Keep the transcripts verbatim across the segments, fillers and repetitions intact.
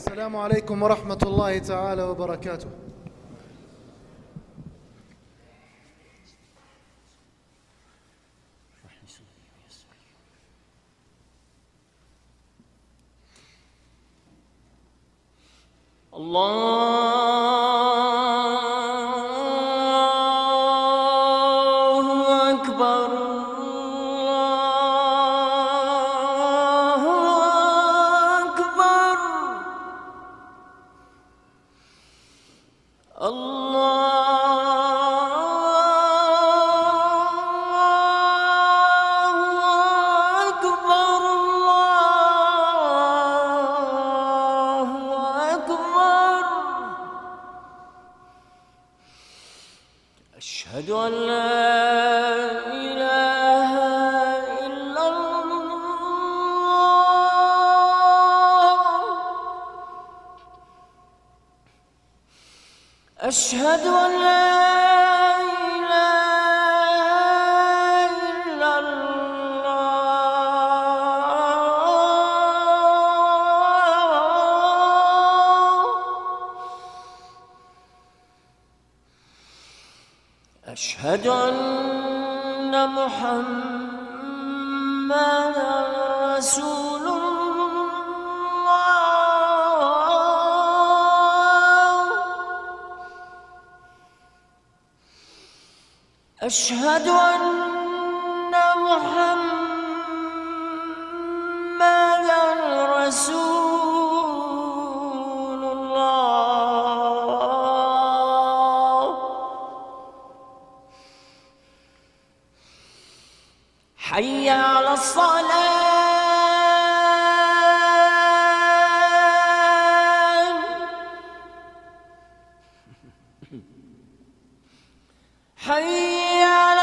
السلام عليكم ورحمة الله تعالى وبركاته. الله أكبر الله أكبر الله أكبر الله أكبر. أشهد أن لا إله إلا الله. أشهد أن لا إله إلا الله. أشهد أن محمدًا رسول الله. أشهد أن محمدًا رسول الله. حي على الصلاة. حي على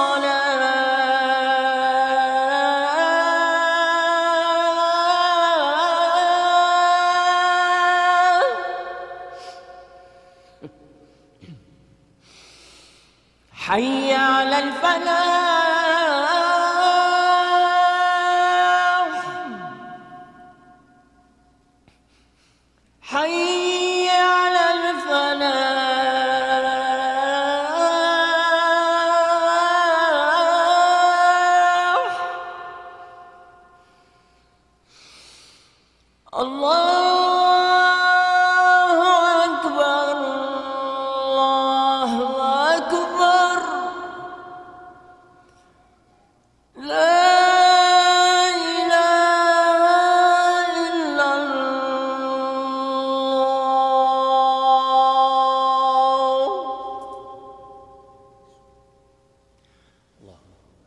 الصلاة. حي على الفلاح. حي على الفلاح. الله أكبر الله أكبر. لا إله إلا الله.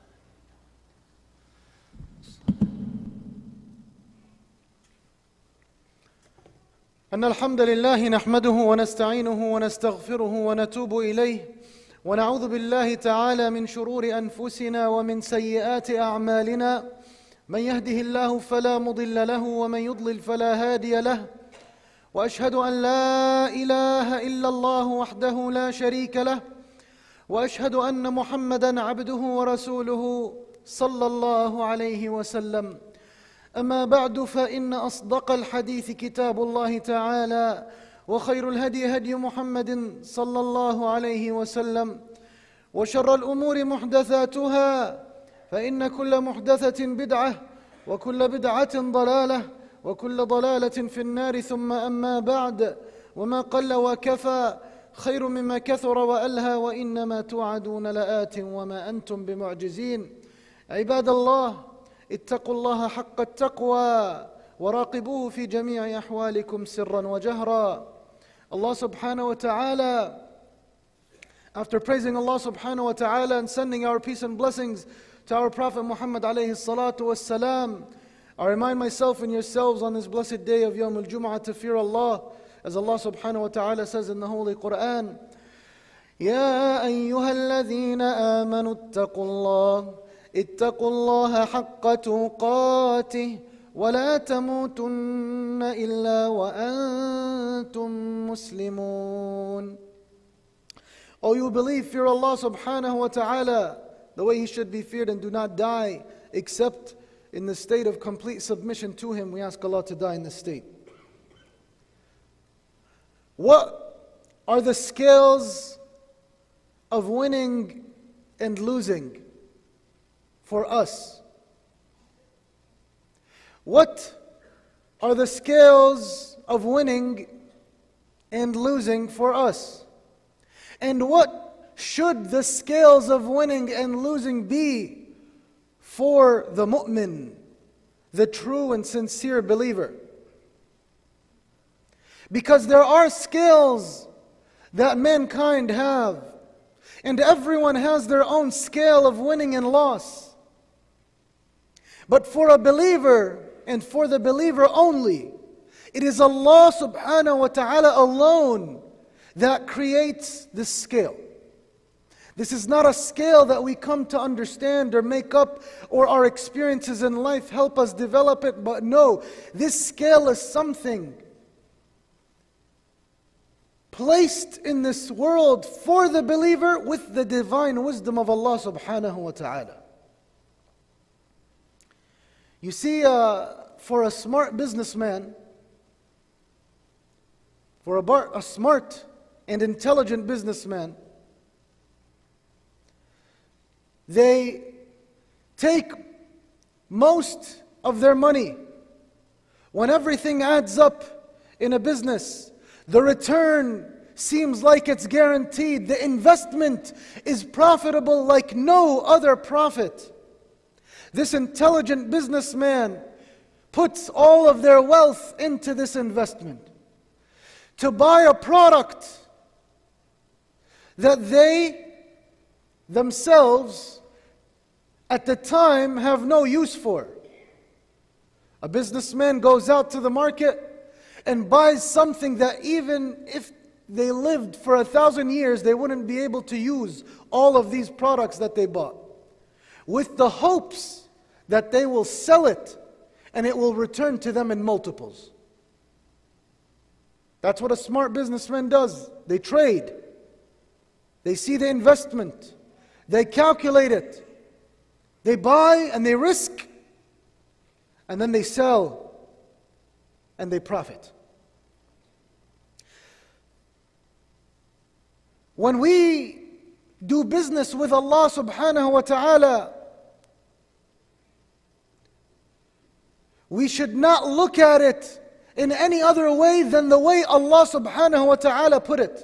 أن الحمد لله نحمده ونستعينه ونستغفره ونتوب إليه، ونعوذ بالله تعالى من شرور أنفسنا ومن سيئات أعمالنا. من يهده الله فلا مضل له ومن يضلل فلا هادي له، وأشهد أن لا إله إلا الله وحده لا شريك له، وأشهد أن محمدًا عبده ورسوله صلى الله عليه وسلم. أما بعد، فإن أصدق الحديث كتاب الله تعالى، وخير الهدي هدي محمد صلى الله عليه وسلم، وشر الأمور محدثاتها، فإن كل محدثة بدعة، وكل بدعة ضلالة، وكل ضلالة في النار. ثم أما بعد، وما قل وكفى خير مما كثر وألهى، وإنما توعدون لآت وما أنتم بمعجزين. عباد الله، اتقوا الله حق التقوى وراقبوه في جميع أحوالكم سرا وجهرا. Allah subhanahu wa ta'ala, after praising Allah subhanahu wa ta'ala and sending our peace and blessings to our Prophet Muhammad alayhi salatu wassalam, I remind myself and yourselves on this blessed day of Yawm al-Jum'ah to fear Allah, as Allah subhanahu wa ta'ala says in the Holy Quran, يَا أَيُّهَا الَّذِينَ آمَنُوا اتَّقُوا اللَّهَ اتقوا الله حق تقاته ولا تموتن إلا وأنتم مسلمون. O you believe, fear Allah subhanahu wa ta'ala the way He should be feared, and do not die except in the state of complete submission to Him. We ask Allah to die in this state. What are the scales of winning and losing for us? What are the scales of winning and losing for us? And what should the scales of winning and losing be for the mu'min, the true and sincere believer? Because there are scales that mankind have, and everyone has their own scale of winning and loss. But for a believer, and for the believer only, it is Allah subhanahu wa ta'ala alone that creates this scale. This is not a scale that we come to understand or make up, or our experiences in life help us develop it. But no, this scale is something placed in this world for the believer with the divine wisdom of Allah subhanahu wa ta'ala. You see, uh, for a smart businessman, for a, bar, a smart and intelligent businessman, they take most of their money. When everything adds up in a business, the return seems like it's guaranteed. The investment is profitable like no other profit. This intelligent businessman puts all of their wealth into this investment to buy a product that they themselves at the time have no use for. A businessman goes out to the market and buys something that even if they lived for a thousand years, they wouldn't be able to use all of these products that they bought, with the hopes that they will sell it and it will return to them in multiples. That's what a smart businessman does. They trade. They see the investment. They calculate it. They buy and they risk, and then they sell and they profit. When we do business with Allah subhanahu wa ta'ala, we should not look at it in any other way than the way Allah subhanahu wa ta'ala put it.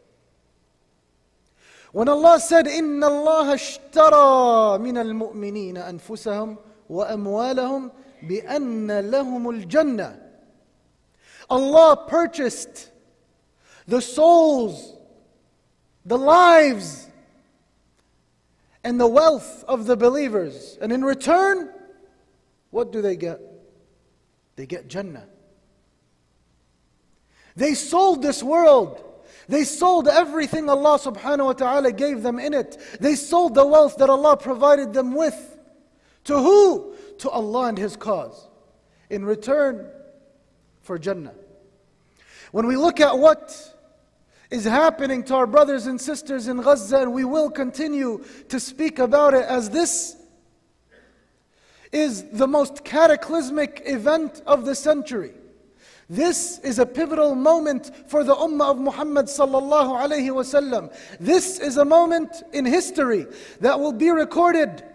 When Allah said, إِنَّ اللَّهَ اشْتَرَى مِنَ الْمُؤْمِنِينَ أَنفُسَهُمْ وَأَمْوَالَهُمْ بِأَنَّ لَهُمُ الْجَنَّةِ, Allah purchased the souls, the lives, and the wealth of the believers. And in return, what do they get? They get Jannah. They sold this world. They sold everything Allah subhanahu wa ta'ala gave them in it. They sold the wealth that Allah provided them with. To who? To Allah and His cause. In return for Jannah. When we look at what is happening to our brothers and sisters in Gaza, and we will continue to speak about it, as this is the most cataclysmic event of the century. This is a pivotal moment for the Ummah of Muhammad sallallahu alayhi wasallam. This is a moment in history that will be recorded.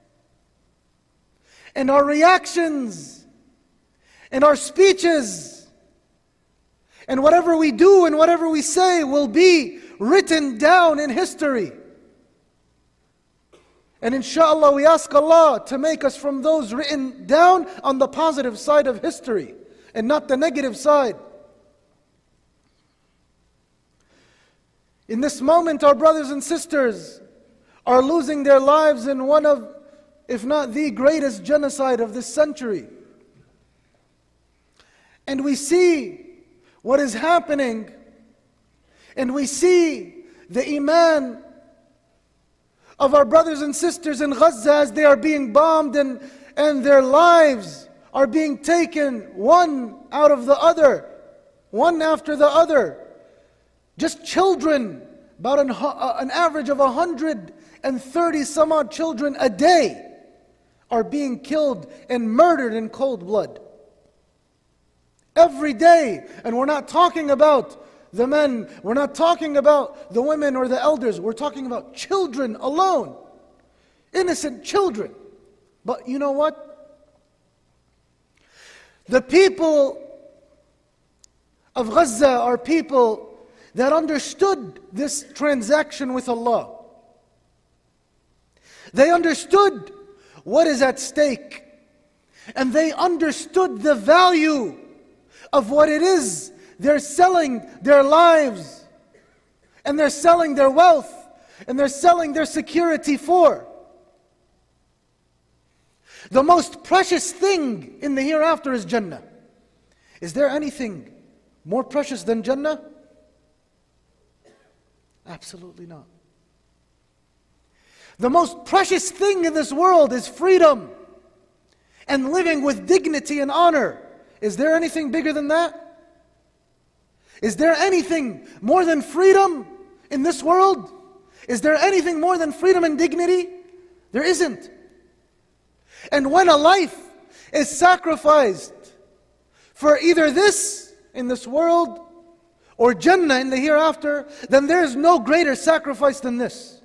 And our reactions, and our speeches, and whatever we do and whatever we say will be written down in history. And inshallah, we ask Allah to make us from those written down on the positive side of history, and not the negative side. In this moment, our brothers and sisters are losing their lives in one of, if not the greatest genocide of this century. And we see what is happening, and we see the iman of our brothers and sisters in Gaza as they are being bombed, and, and their lives are being taken one out of the other, one after the other. Just children, about an, an average of one hundred thirty some odd children a day are being killed and murdered in cold blood. Every day. And we're not talking about the men. We're not talking about the women or the elders. We're talking about children alone. Innocent children. But you know what? The people of Gaza are people that understood this transaction with Allah. They understood what is at stake. And they understood the value of what it is. They're selling their lives. And they're selling their wealth. And they're selling their security for. The most precious thing in the hereafter is Jannah. Is there anything more precious than Jannah? Absolutely not. The most precious thing in this world is freedom and living with dignity and honor. Is there anything bigger than that? Is there anything more than freedom in this world? Is there anything more than freedom and dignity? There isn't. And when a life is sacrificed for either this in this world or Jannah in the hereafter, then there is no greater sacrifice than this.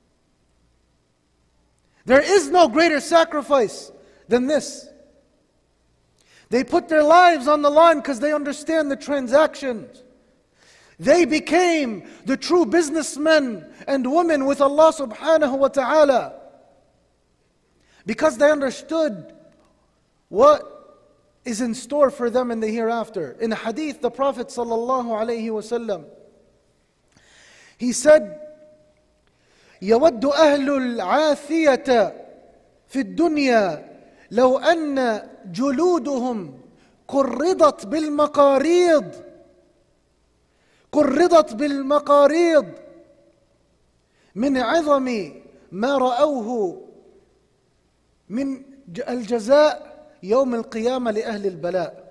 There is no greater sacrifice than this. They put their lives on the line because they understand the transactions. They became the true businessmen and women with Allah subhanahu wa ta'ala. Because they understood what is in store for them in the hereafter. In a hadith, the Prophet sallallahu alayhi wasallam, he said, يود أهل العافية في الدنيا لو أن جلودهم قرضت بالمقاريض قرضت بالمقاريض من عظم ما رأوه من الجزاء يوم القيامة لأهل البلاء.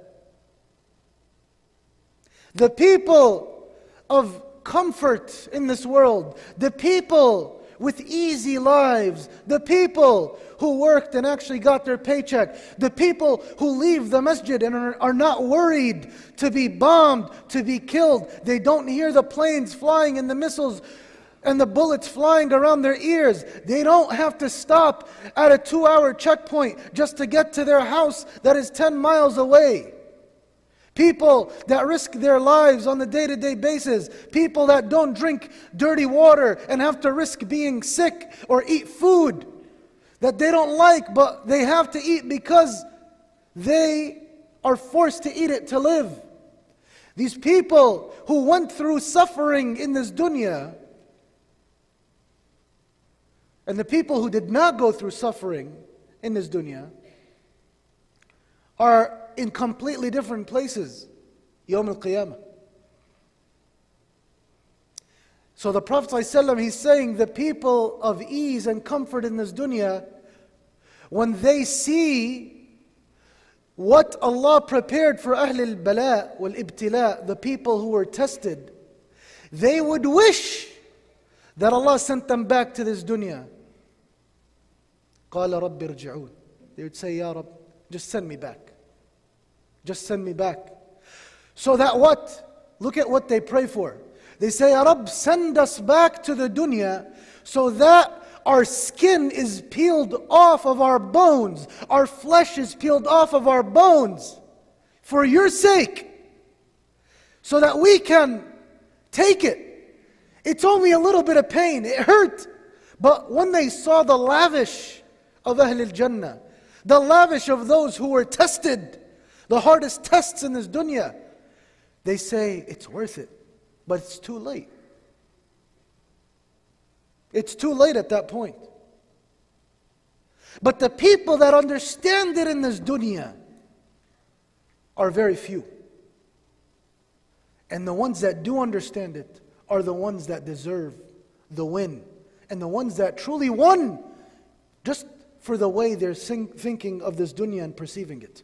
The people of comfort in this world, the people with easy lives, the people who worked and actually got their paycheck, the people who leave the masjid and are, are not worried to be bombed, to be killed. They don't hear the planes flying and the missiles and the bullets flying around their ears. They don't have to stop at a two-hour checkpoint just to get to their house that is ten miles away. People that risk their lives on a day-to-day basis. People that don't drink dirty water and have to risk being sick or eat food that they don't like, but they have to eat because they are forced to eat it to live. These people who went through suffering in this dunya, and the people who did not go through suffering in this dunya, are in completely different places, Yawm al-Qiyamah. So the Prophet ﷺ, he's saying the people of ease and comfort in this dunya, when they see what Allah prepared for Ahl al-Bala wal-Ibtila, the people who were tested, they would wish that Allah sent them back to this dunya. قَالَ رَبِّ ارْجِعُونَ. They would say, Ya Rabb, just send me back. Just send me back. So that what? Look at what they pray for. They say, Ya Rabb, send us back to the dunya so that our skin is peeled off of our bones. Our flesh is peeled off of our bones. For your sake. So that we can take it. It's only a little bit of pain. It hurt. But when they saw the lavish of Ahl al-Jannah, the lavish of those who were tested, the hardest tests in this dunya, they say, it's worth it. But it's too late. It's too late at that point. But the people that understand it in this dunya are very few. And the ones that do understand it are the ones that deserve the win. And the ones that truly won just for the way they're thinking of this dunya and perceiving it.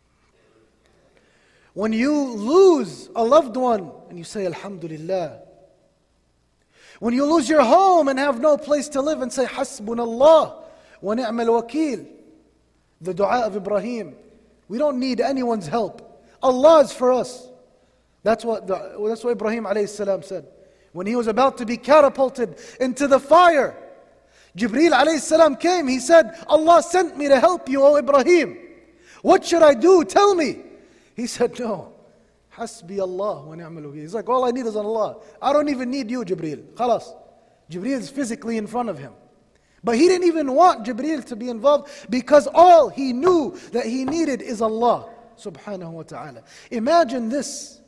When you lose a loved one and you say, Alhamdulillah. When you lose your home and have no place to live and say, Hasbunallah wa ni'mal wakeel. The dua of Ibrahim. We don't need anyone's help. Allah is for us. That's what, the, that's what Ibrahim alayhi salam said. When he was about to be catapulted into the fire, Jibreel alayhi salam came. He said, Allah sent me to help you, O Ibrahim. What should I do? Tell me. He said, no. Hasbi Allah wa ni'mal wakeel. He's like, all I need is Allah. I don't even need you, Jibreel. Khalas. Jibreel is physically in front of him. But he didn't even want Jibreel to be involved because all he knew that he needed is Allah subhanahu wa ta'ala. Imagine this.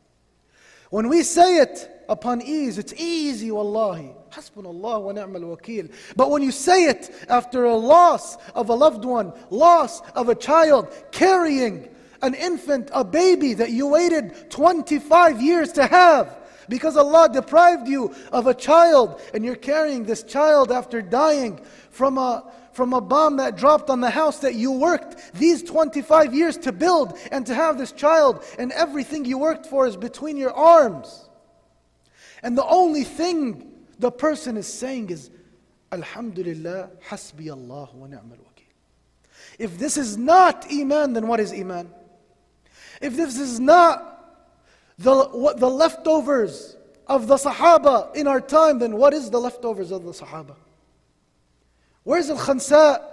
When we say it upon ease, it's easy, wallahi. Hasbunallah wa ni'mal wakeel. But when you say it after a loss of a loved one, loss of a child, carrying an infant, a baby that you waited twenty-five years to have, because Allah deprived you of a child, and you're carrying this child after dying from a, from a bomb that dropped on the house that you worked these twenty-five years to build and to have this child, and everything you worked for is between your arms. And the only thing the person is saying is, Alhamdulillah, hasbi Allah wa ni'mal wakeel. If this is not Iman, then what is Iman? If this is not the, what, the leftovers of the Sahaba in our time, then what is the leftovers of the Sahaba? Where's Al-Khansa?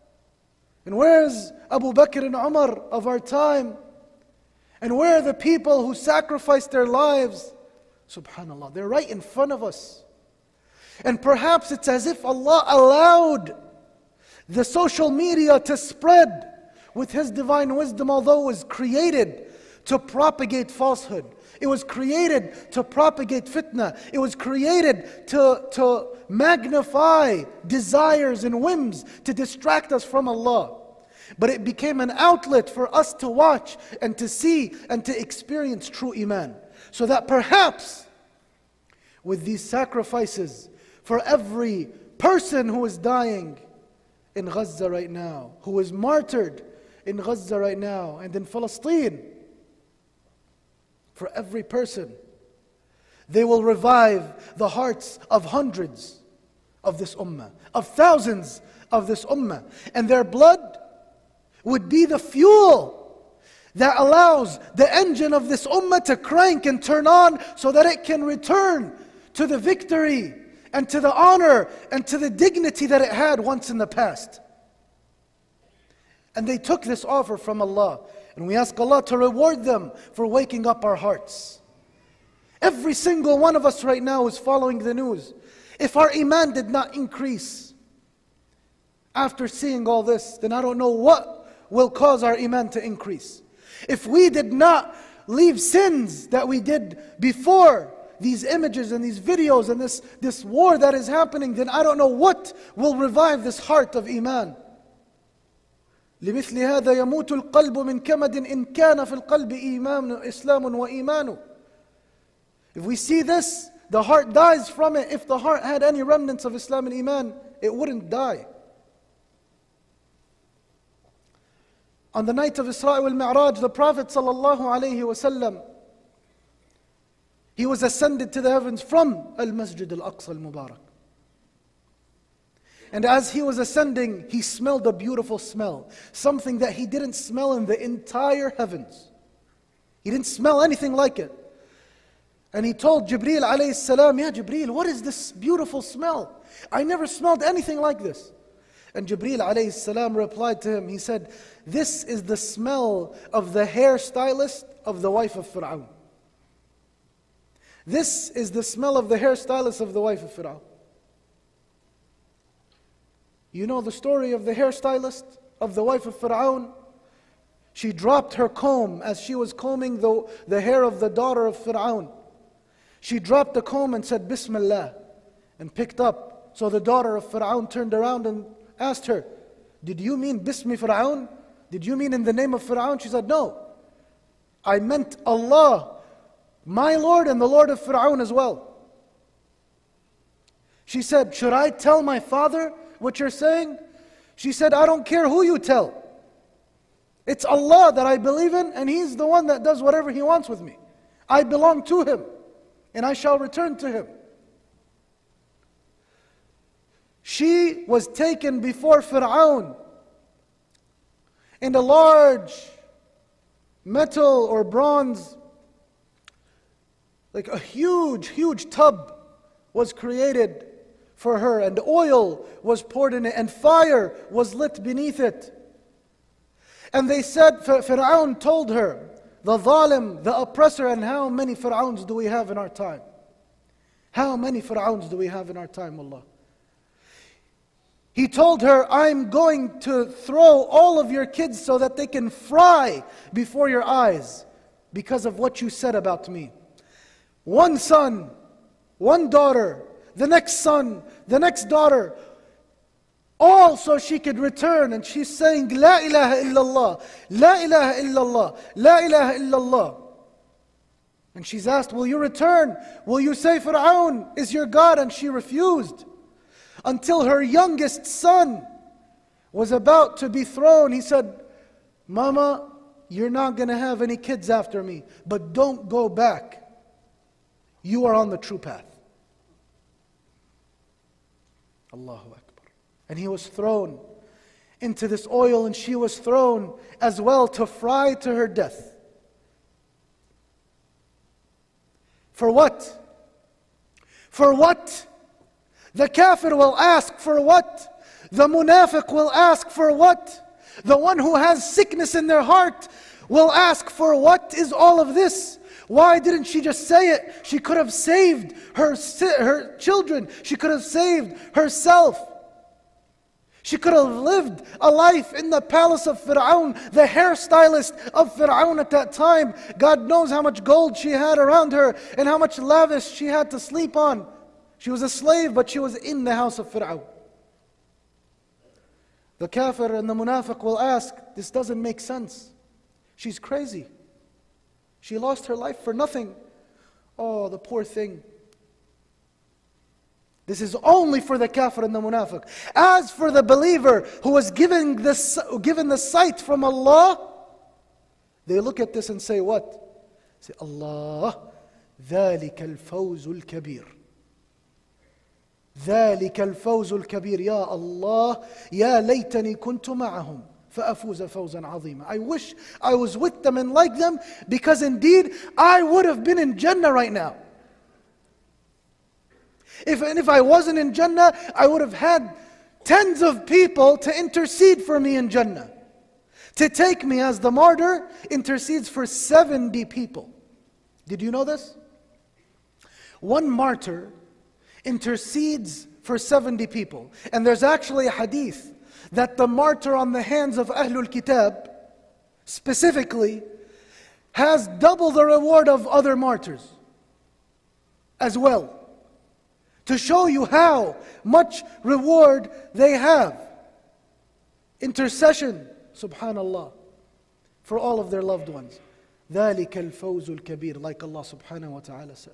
And where's Abu Bakr and Umar of our time? And where are the people who sacrificed their lives? Subhanallah, they're right in front of us. And perhaps it's as if Allah allowed the social media to spread with His divine wisdom, although it was created to propagate falsehood. It was created to propagate fitna. It was created to, to magnify desires and whims, to distract us from Allah. But it became an outlet for us to watch and to see and to experience true Iman. So that perhaps with these sacrifices for every person who is dying in Gaza right now, who is martyred in Gaza right now and in Palestine, for every person, they will revive the hearts of hundreds of this ummah, of thousands of this ummah. And their blood would be the fuel that allows the engine of this ummah to crank and turn on so that it can return to the victory and to the honor and to the dignity that it had once in the past. And they took this offer from Allah. And we ask Allah to reward them for waking up our hearts. Every single one of us right now is following the news. If our Iman did not increase after seeing all this, then I don't know what will cause our Iman to increase. If we did not leave sins that we did before these images and these videos and this, this war that is happening, then I don't know what will revive this heart of Iman. لمثل هذا يموت القلب من كمد إن كان في القلب إيمان إسلام وإيمان. If we see this, the heart dies from it. If the heart had any remnants of Islam and Iman, it wouldn't die. On the night of Isra wal Mi'raj, the Prophet sallallahu alaihi wasallam, he was ascended to the heavens from Al-Masjid Al-Aqsa Al-Mubarak. And as he was ascending, he smelled a beautiful smell. Something that he didn't smell in the entire heavens. He didn't smell anything like it. And he told Jibreel alayhi salam, Ya Jibreel, what is this beautiful smell? I never smelled anything like this. And Jibreel alayhi salam replied to him, he said, this is the smell of the hairstylist of the wife of Fir'aun. This is the smell of the hairstylist of the wife of Fir'aun. You know the story of the hairstylist of the wife of Fir'aun? She dropped her comb as she was combing the, the hair of the daughter of Fir'aun. She dropped the comb and said, Bismillah, and picked up. So the daughter of Fir'aun turned around and asked her, did you mean Bismi Fir'aun? Did you mean in the name of Fir'aun? She said, no. I meant Allah, my Lord and the Lord of Fir'aun as well. She said, should I tell my father what you're saying? She said, I don't care who you tell. It's Allah that I believe in, and He's the one that does whatever He wants with me. I belong to Him, and I shall return to Him. She was taken before Fir'aun in a large metal or bronze Like a huge, huge tub was created for her, and oil was poured in it, and fire was lit beneath it. And they said, Fir'aun told her, the zalim, the oppressor, and how many Fir'auns do we have in our time? How many Fir'auns do we have in our time, Allah? He told her, I'm going to throw all of your kids so that they can fry before your eyes because of what you said about me. One son, one daughter, the next son, the next daughter, all so she could return. And she's saying, La ilaha illallah, La ilaha illallah, La ilaha illallah. And she's asked, will you return? Will you say Fir'aun is your God? And she refused. Until her youngest son was about to be thrown. He said, Mama, you're not going to have any kids after me, but don't go back. You are on the true path. Allahu Akbar. And he was thrown into this oil, and she was thrown as well to fry to her death. For what? For what? The kafir will ask, for what? The munafiq will ask, for what? The one who has sickness in their heart will ask, for what is all of this? Why didn't she just say it? She could have saved her, her children. She could have saved herself. She could have lived a life in the palace of Fir'aun, the hairstylist of Fir'aun at that time. God knows how much gold she had around her and how much lavish she had to sleep on. She was a slave, but she was in the house of Fir'aun. The kafir and the munafiq will ask, this doesn't make sense. She's crazy. She lost her life for nothing. Oh, the poor thing. This is only for the kafir and the munafiq. As for the believer who was given the, given the sight from Allah, they look at this and say what? Say, Allah, ذَلِكَ الْفَوْزُ الْكَبِيرُ. ذَلِكَ الْفَوْزُ الْكَبِيرُ. Ya Allah, ya laytani kuntu ma'ahum. فَأَفُوزَ فَوْزًا عَظِيمًا. I wish I was with them and like them, because indeed I would have been in Jannah right now. If, and if I wasn't in Jannah, I would have had tens of people to intercede for me in Jannah. To take me as the martyr intercedes for seventy people. Did you know this? One martyr intercedes for seventy people. And there's actually a hadith that the martyr on the hands of Ahlul Kitab, specifically, has double the reward of other martyrs as well. To show you how much reward they have. Intercession, subhanallah, for all of their loved ones. ذَلِكَ الْفَوْزُ الْكَبِيرُ, like Allah subhanahu wa ta'ala said.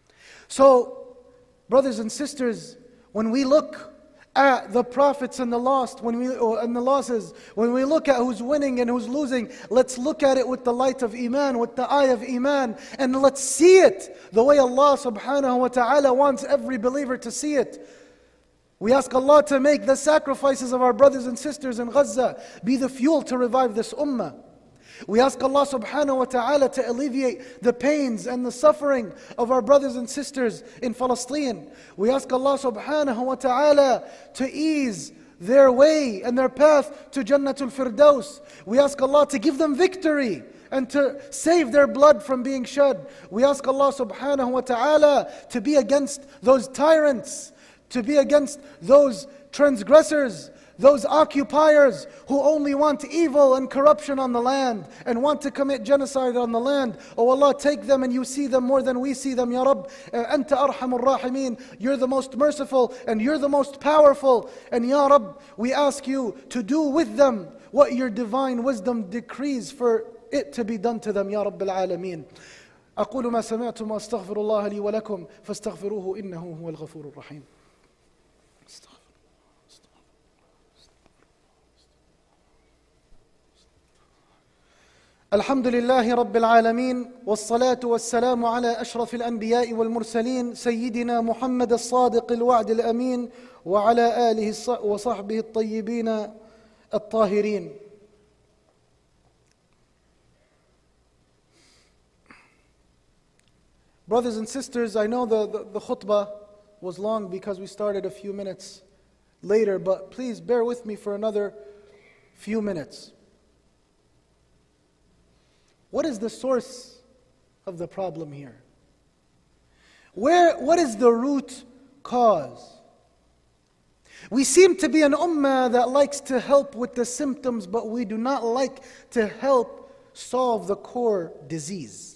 So, brothers and sisters, when we look at the prophets and the lost, when we and the losses, when we look at who's winning and who's losing, let's look at it with the light of Iman, with the eye of Iman, and let's see it the way Allah subhanahu wa ta'ala wants every believer to see it. We ask Allah to make the sacrifices of our brothers and sisters in Gaza be the fuel to revive this ummah. We ask Allah subhanahu wa ta'ala to alleviate the pains and the suffering of our brothers and sisters in Palestine. We ask Allah subhanahu wa ta'ala to ease their way and their path to Jannatul Firdaus. We ask Allah to give them victory and to save their blood from being shed. We ask Allah subhanahu wa ta'ala to be against those tyrants, to be against those transgressors, those occupiers who only want evil and corruption on the land and want to commit genocide on the land. Oh Allah, take them and you see them more than we see them, Ya Rabb. Anta arhamur rahimin. You're the most merciful and you're the most powerful. And Ya Rabb, we ask you to do with them what your divine wisdom decrees for it to be done to them, Ya Rabbil Alameen. أقول ما سمعتم وأستغفر الله لي ولكم فاستغفروه إنه هو الغفور الرحيم. الحمد لله رب العالمين والصلاة والسلام على أشرف الأنبياء والمرسلين سيدنا محمد الصادق الوعد الأمين وعلى آله وصحبه الطيبين الطاهرين. Brothers and sisters, I know the, the, the khutbah was long because we started a few minutes later, but please bear with me for another few minutes. What is the source of the problem here? Where, what is the root cause? We seem to be an ummah that likes to help with the symptoms, but we do not like to help solve the core disease.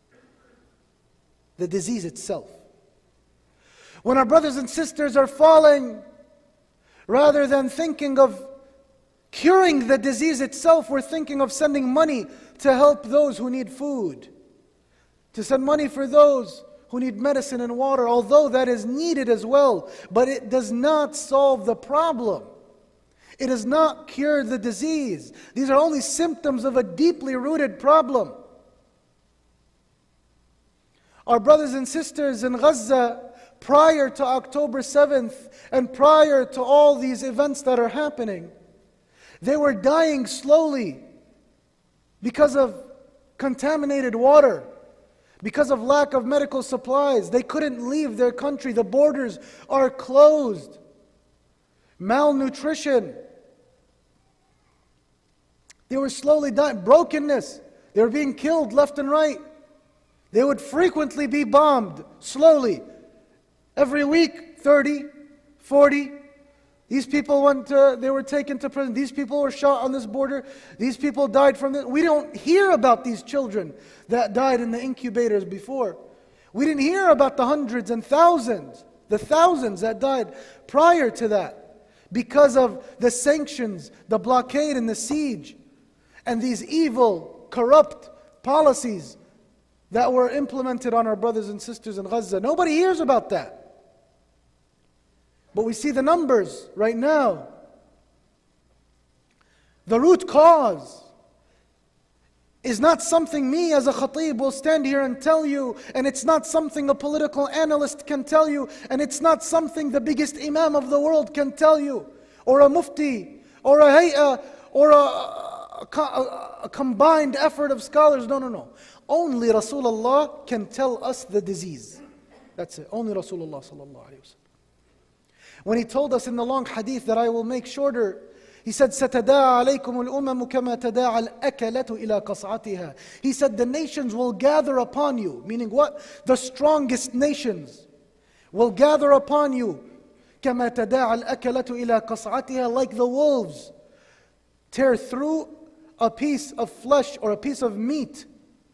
The disease itself. When our brothers and sisters are falling, rather than thinking of curing the disease itself, we're thinking of sending money to help those who need food, to send money for those who need medicine and water, although that is needed as well, but it does not solve the problem. It does not cure the disease. These are only symptoms of a deeply rooted problem. Our brothers and sisters in Gaza, prior to October seventh and prior to all these events that are happening, they were dying slowly because of contaminated water, because of lack of medical supplies. They couldn't leave their country. The borders are closed. Malnutrition. They were slowly dying. Brokenness. They were being killed left and right. They would frequently be bombed, slowly. Every week, thirty, forty. These people went to, they were taken to prison. These people were shot on this border. These people died from this. We don't hear about these children that died in the incubators before. We didn't hear about the hundreds and thousands, the thousands that died prior to that, because of the sanctions, the blockade and the siege, and these evil, corrupt policies that were implemented on our brothers and sisters in Gaza. Nobody hears about that. But we see the numbers right now. The root cause is not something me as a khatib will stand here and tell you, and it's not something a political analyst can tell you, and it's not something the biggest imam of the world can tell you, or a mufti, or a hay'ah, or a, a, a, a combined effort of scholars. No, no, no. Only Rasulullah can tell us the disease. That's it. Only Rasulullah sallallahu alayhi wa sallam. When he told us in the long hadith that I will make shorter, he said, سَتَدَاعَ عَلَيْكُمُ الْأُمَمُ كَمَا تَدَاعَ الْأَكَلَةُ إِلَى قَصْعَتِهَا. He said, the nations will gather upon you, meaning what? The strongest nations will gather upon you, كَمَا تَدَاعَ الْأَكَلَةُ إِلَى قَصْعَتِهَا, like the wolves tear through a piece of flesh or a piece of meat.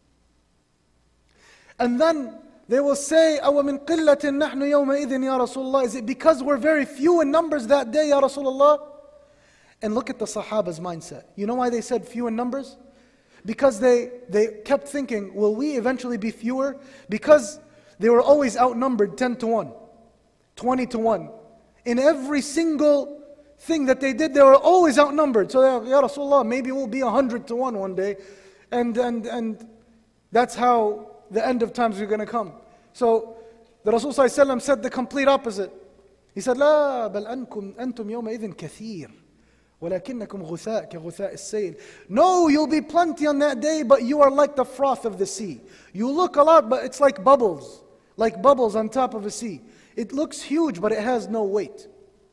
And then they will say, أَوَمِنْ قِلَّةٍ نَحْنُ يَوْمَئِذٍ يَا رَسُولَ اللَّهِ. Is it because we're very few in numbers that day, Ya Rasulullah? And look at the Sahaba's mindset. You know why they said few in numbers? Because they, they kept thinking, will we eventually be fewer? Because they were always outnumbered ten to one, twenty to one. In every single thing that they did, they were always outnumbered. So, Ya Rasulullah, maybe we'll be a hundred to one one day. And, and, and that's how the end of times are going to come. So the Rasul ﷺ said the complete opposite. He said, لا بل أنكم أنتم يومئذ كثير ولكنكم غثاء كغثاء السيل. No, you'll be plenty on that day, but you are like the froth of the sea. You look a lot, but it's like bubbles, like bubbles on top of a sea. It looks huge, but it has no weight.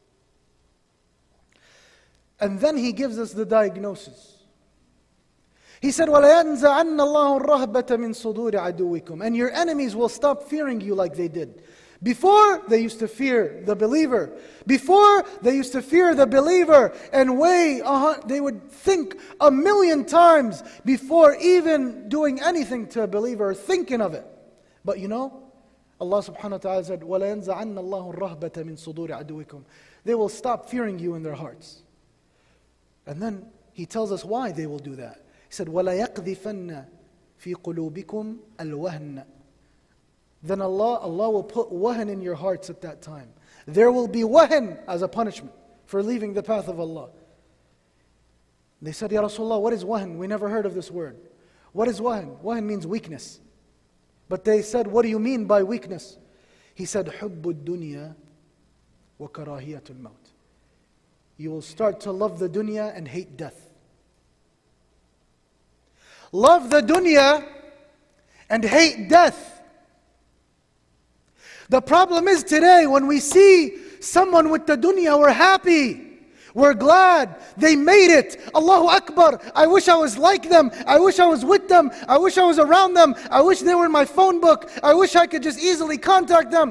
And then he gives us the diagnosis. He said, وَلَيَنْزَعَنَّ اللَّهُ الرَّهْبَةَ مِنْ صُدُورِ عَدُوِّكُمْ. And your enemies will stop fearing you like they did. Before, they used to fear the believer. Before, they used to fear the believer and weigh, uh, they would think a million times before even doing anything to a believer or thinking of it. But you know, Allah subhanahu wa ta'ala said, وَلَيَنْزَعَنَّ اللَّهُ الرَّهْبَةَ مِنْ صُدُورِ عَدُوِّكُمْ. They will stop fearing you in their hearts. And then he tells us why they will do that. He said, وَلَا يَقْذِفَنَّ فِي قُلُوبِكُمْ الْوَهْنَ. Then Allah, Allah will put wahn in your hearts at that time. There will be wahn as a punishment for leaving the path of Allah. They said, Ya Rasulullah, what is wahn? We never heard of this word. What is wahn? Wahn means weakness. But they said, what do you mean by weakness? He said, حُبُّ الدُّنْيَا وَكَرَاهِيَةُ الْمَوْتِ. You will start to love the dunya and hate death. Love the dunya and hate death. The problem is today when we see someone with the dunya, we're happy. We're glad they made it. Allahu Akbar. I wish I was like them. I wish I was with them. I wish I was around them. I wish they were in my phone book. I wish I could just easily contact them.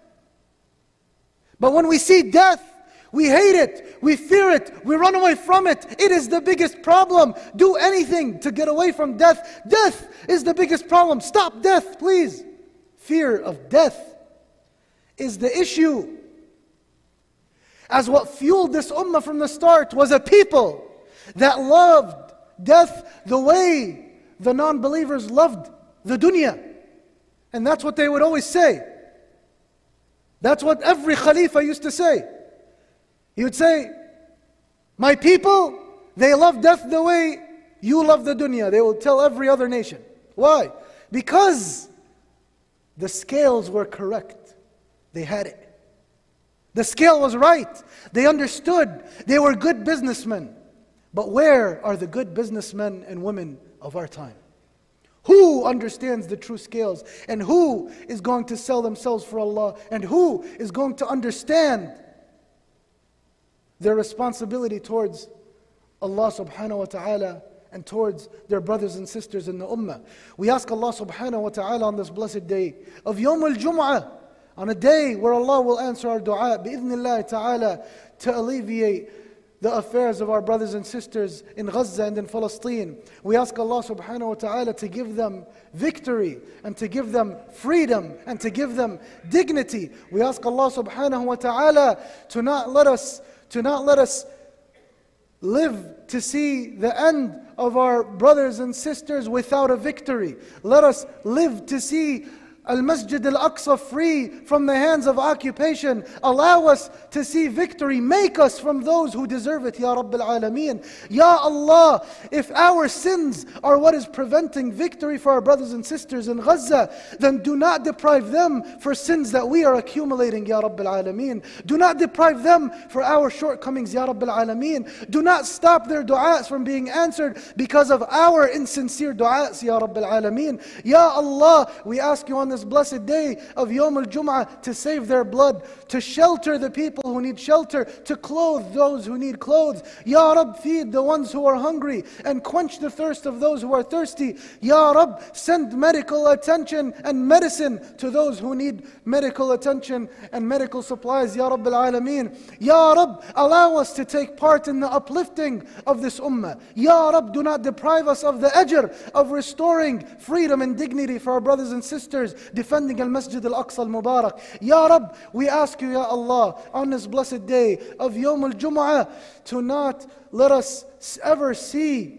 But when we see death, we hate it. We fear it. We run away from it. It is the biggest problem. Do anything to get away from death. Death is the biggest problem. Stop death, please. Fear of death is the issue. As what fueled this ummah from the start was a people that loved death the way the non-believers loved the dunya. And that's what they would always say. That's what every Khalifa used to say. He would say, my people, they love death the way you love the dunya. They will tell every other nation. Why? Because the scales were correct. They had it. The scale was right. They understood. They were good businessmen. But where are the good businessmen and women of our time? Who understands the true scales? And who is going to sell themselves for Allah? And who is going to understand their responsibility towards Allah subhanahu wa ta'ala and towards their brothers and sisters in the ummah? We ask Allah subhanahu wa ta'ala on this blessed day of Yawm al-Jum'ah, on a day where Allah will answer our dua, bi'idhnillahi ta'ala, to alleviate the affairs of our brothers and sisters in Gaza and in Palestine. We ask Allah subhanahu wa ta'ala to give them victory and to give them freedom and to give them dignity. We ask Allah subhanahu wa ta'ala to not let us, to not let us live to see the end of our brothers and sisters without a victory. Let us live to see Al-Masjid Al-Aqsa free from the hands of occupation. Allow us to see victory. Make us from those who deserve it, Ya Rabbil Alameen. Ya Allah, if our sins are what is preventing victory for our brothers and sisters in Gaza, then do not deprive them for sins that we are accumulating, Ya Rabbil Alameen. Do not deprive them for our shortcomings, Ya Rabbil Alameen. Do not stop their du'as from being answered because of our insincere du'as, Ya Rabbil Alameen. Ya Allah, we ask you on this blessed day of Yawm al-Jum'ah to save their blood, to shelter the people who need shelter, to clothe those who need clothes. Ya Rab, feed the ones who are hungry and quench the thirst of those who are thirsty. Ya Rab, send medical attention and medicine to those who need medical attention and medical supplies, Ya Rabbil Alameen. Ya Rab, allow us to take part in the uplifting of this ummah. Ya Rab, do not deprive us of the ajr of restoring freedom and dignity for our brothers and sisters, defending Al-Masjid Al-Aqsa Al-Mubarak. Ya Rab, we ask you, Ya Allah, on this blessed day of Yawm al-Jum'ah, to not let us ever see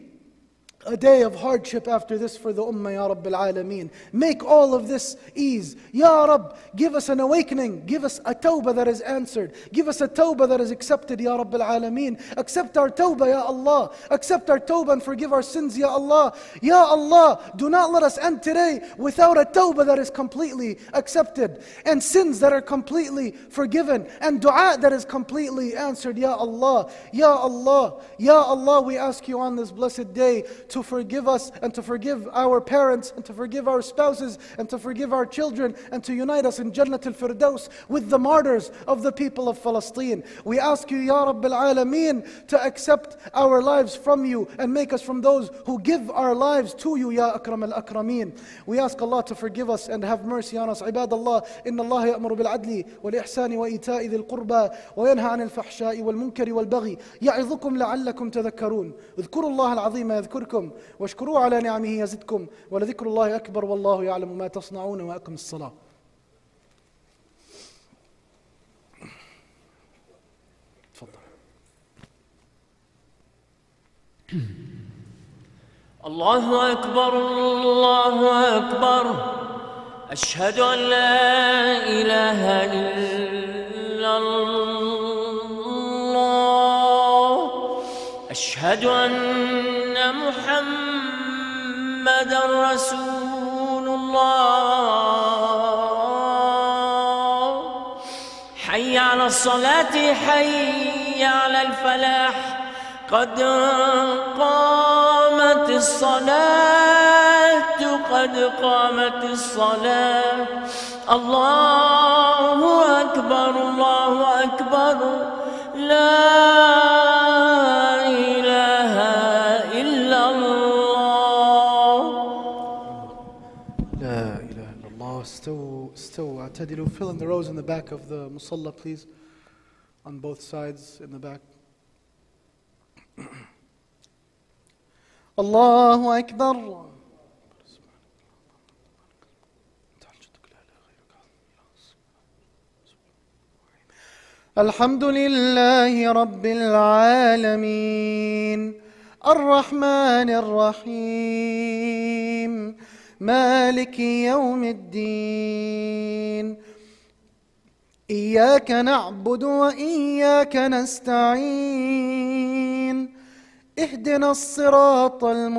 a day of hardship after this for the ummah, Ya Rabbil Alameen. Make all of this ease. Ya Rab, give us an awakening. Give us a tawbah that is answered. Give us a tawbah that is accepted, Ya Rabbil Alameen. Accept our tawbah, Ya Allah. Accept our tawbah and forgive our sins, Ya Allah. Ya Allah, do not let us end today without a tawbah that is completely accepted, and sins that are completely forgiven, and dua that is completely answered, Ya Allah. Ya Allah, Ya Allah, we ask you on this blessed day to forgive us and to forgive our parents and to forgive our spouses and to forgive our children and to unite us in Jannat al-Firdaus with the martyrs of the people of Palestine. We ask you, Ya Rabbil Alameen, to accept our lives from you and make us from those who give our lives to you, Ya Akram al-Akrameen. We ask Allah to forgive us and have mercy on us. Ibadallah, inna Allah ya'muru bil-adli wal-ihsani wa ita'i dhil qurba wa yanha 'anil fahsha'i wal-munkari wal-baghi ya'idhukum la'allakum tadhakkarun. اذكروا الله العظيم يذكركم واشكروه على نعمه يزدكم ولذكر الله أكبر والله يعلم ما تصنعون وأقم الصلاة. تفضل. الله أكبر الله أكبر أشهد أن لا إله إلا الله أشهد أن محمد رسول الله حي على الصلاة حي على الفلاح قد قامت الصلاة قد قد قامت الصلاة الله أكبر الله أكبر لا إله إلا الله لا إله إلا الله. استو استو اعتدلوا. Fill in the rows in the back of the musalla, please. On both sides in the back. الله أكبر. الحمد لله رب العالمين الرحمن الرحيم مالك يوم الدين إياك نعبد وإياك نستعين اهدنا الصراط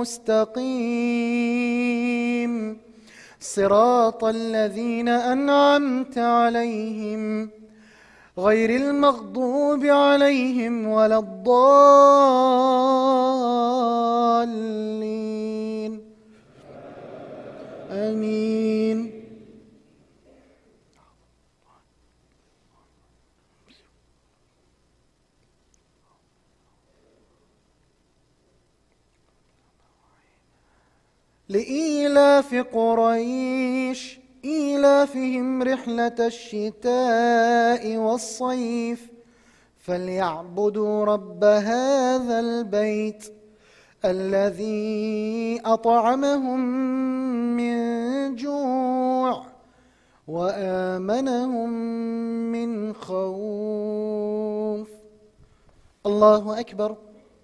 المستقيم صراط الذين أنعمت عليهم غير المغضوب عليهم ولا الضالين آمين. لإيلاف قريش إيلافهم رحلة الشتاء والصيف فليعبدوا رب هذا البيت الذي أطعمهم من جوع وآمنهم من خوف. الله أكبر.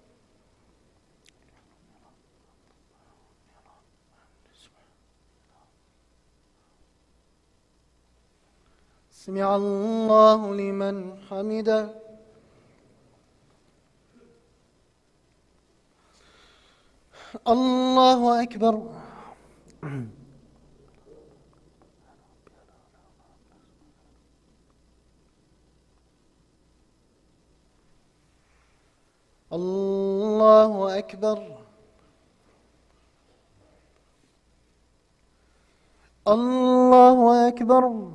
سمع الله لمن حمده. الله أكبر. الله أكبر. الله أكبر.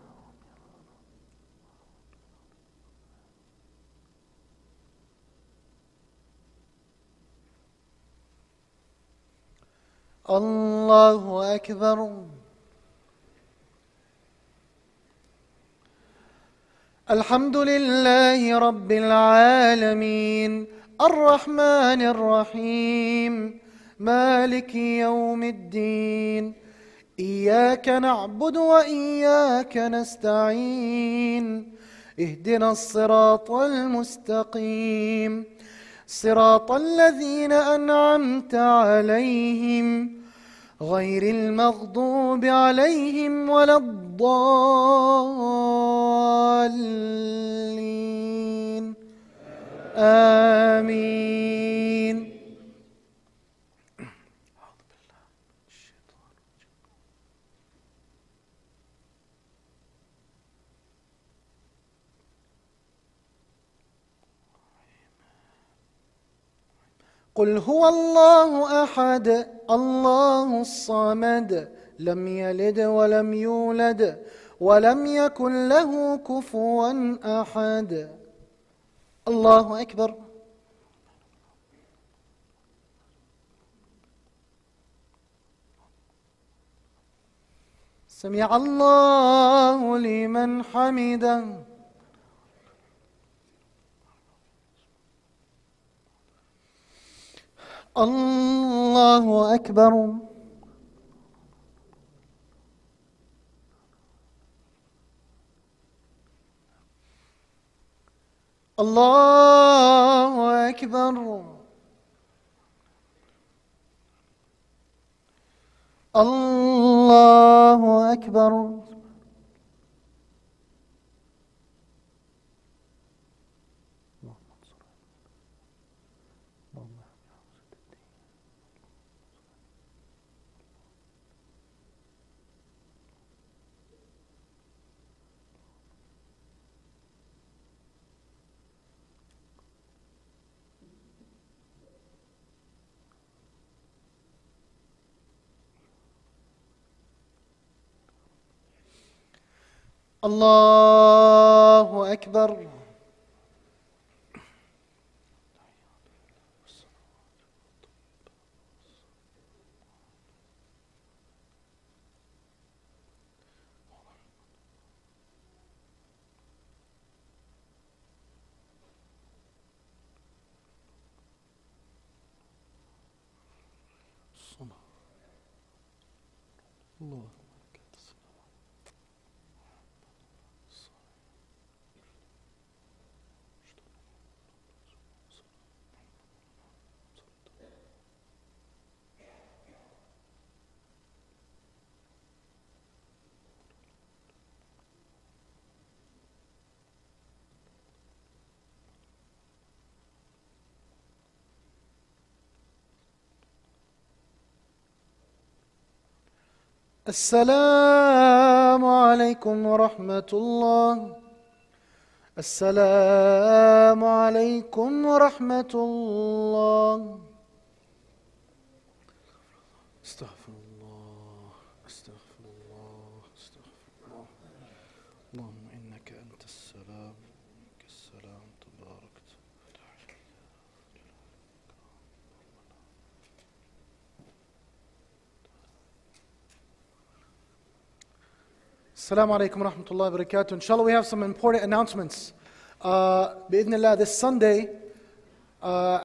الله أكبر. الحمد لله رب العالمين الرحمن الرحيم مالك يوم الدين إياك نعبد وإياك نستعين اهدنا الصراط المستقيم صراط الذين أنعمت عليهم غير المغضوب عليهم ولا الضالين آمين. قل هو الله أحد الله الصمد لم يلد ولم يولد ولم يكن له كفوا أحد. الله أكبر. سمع الله لمن حمده. الله أكبر. الله أكبر. الله أكبر. الله أكبر. الله. السلام عليكم ورحمة الله. السلام عليكم ورحمة الله. استغفر الله استغفر الله استغفر الله. اللهم إنك أنت السلام منك السلام تباركت. Assalamu alaikum wa rahmatullahi wa barakatuh. Inshallah, we have some important announcements. Uh, Bi'idhnillah, this Sunday, uh,